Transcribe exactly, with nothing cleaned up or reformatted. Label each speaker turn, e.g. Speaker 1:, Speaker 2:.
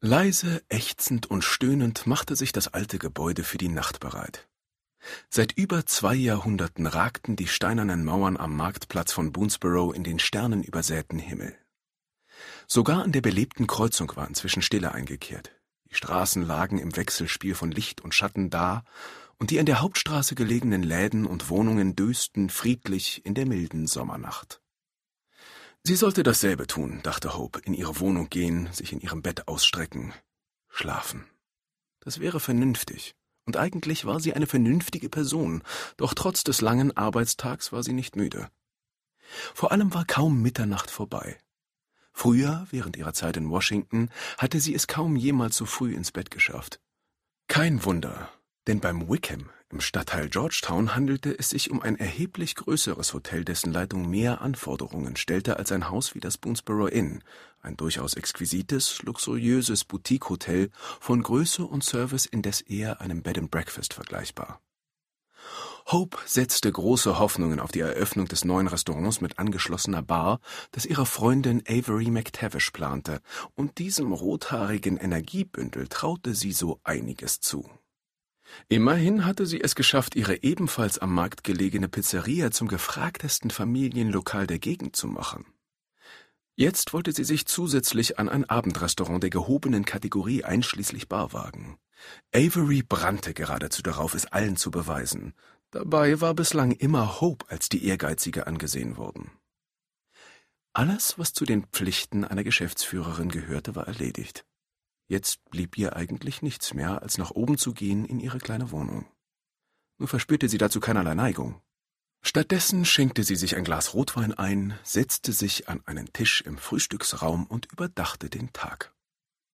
Speaker 1: Leise, ächzend und stöhnend machte sich das alte Gebäude für die Nacht bereit. Seit über zwei Jahrhunderten ragten die steinernen Mauern am Marktplatz von Boonesborough in den sternenübersäten Himmel. Sogar an der belebten Kreuzung war inzwischen Stille eingekehrt. Die Straßen lagen im Wechselspiel von Licht und Schatten da, und die an der Hauptstraße gelegenen Läden und Wohnungen dösten friedlich in der milden Sommernacht. Sie sollte dasselbe tun, dachte Hope, in ihre Wohnung gehen, sich in ihrem Bett ausstrecken, schlafen. Das wäre vernünftig, und eigentlich war sie eine vernünftige Person, doch trotz des langen Arbeitstags war sie nicht müde. Vor allem war kaum Mitternacht vorbei. Früher, während ihrer Zeit in Washington, hatte sie es kaum jemals so früh ins Bett geschafft. Kein Wunder, denn beim Wickham im Stadtteil Georgetown handelte es sich um ein erheblich größeres Hotel, dessen Leitung mehr Anforderungen stellte als ein Haus wie das Boonesborough Inn, ein durchaus exquisites, luxuriöses Boutique-Hotel, von Größe und Service indes eher einem Bed and Breakfast vergleichbar. Hope setzte große Hoffnungen auf die Eröffnung des neuen Restaurants mit angeschlossener Bar, das ihre Freundin Avery McTavish plante, und diesem rothaarigen Energiebündel traute sie so einiges zu. Immerhin hatte sie es geschafft, ihre ebenfalls am Markt gelegene Pizzeria zum gefragtesten Familienlokal der Gegend zu machen. Jetzt wollte sie sich zusätzlich an ein Abendrestaurant der gehobenen Kategorie einschließlich Bar wagen. Avery brannte geradezu darauf, es allen zu beweisen. Dabei war bislang immer Hope als die Ehrgeizige angesehen worden. Alles, was zu den Pflichten einer Geschäftsführerin gehörte, war erledigt. Jetzt blieb ihr eigentlich nichts mehr, als nach oben zu gehen in ihre kleine Wohnung. Nur verspürte sie dazu keinerlei Neigung. Stattdessen schenkte sie sich ein Glas Rotwein ein, setzte sich an einen Tisch im Frühstücksraum und überdachte den Tag.